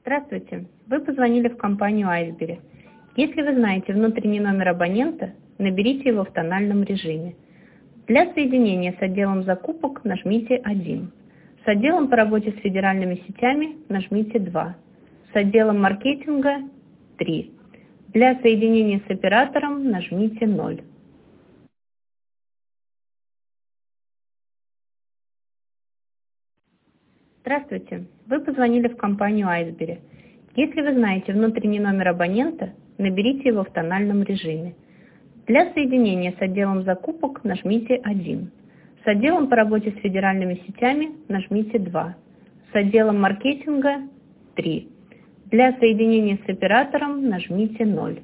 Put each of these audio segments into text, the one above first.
Здравствуйте. Вы позвонили в компанию Айсбери. Если вы знаете внутренний номер абонента, наберите его в тональном режиме. Для соединения с отделом закупок нажмите 1. С отделом по работе с федеральными сетями нажмите 2. С отделом маркетинга 3. Для соединения с оператором нажмите 0. Здравствуйте. Вы позвонили в компанию Айсбери. Если вы знаете внутренний номер абонента, наберите его в тональном режиме. Для соединения с отделом закупок нажмите 1. С отделом по работе с федеральными сетями нажмите 2. С отделом маркетинга 3. Для соединения с оператором нажмите 0.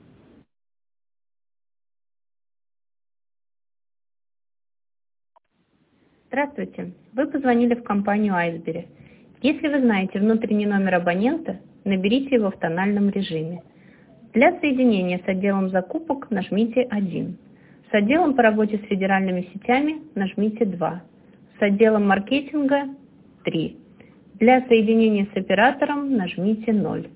Здравствуйте. Вы позвонили в компанию Айсбери. Если вы знаете внутренний номер абонента, наберите его в тональном режиме. Для соединения с отделом закупок нажмите 1. С отделом по работе с федеральными сетями нажмите 2. С отделом маркетинга 3. Для соединения с оператором нажмите 0.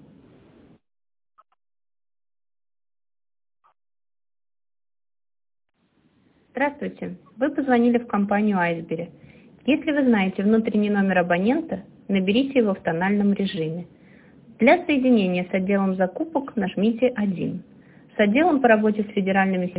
Здравствуйте. Вы позвонили в компанию Айсбери. Если вы знаете внутренний номер абонента, наберите его в тональном режиме. Для соединения с отделом закупок нажмите 1. С отделом по работе с федеральными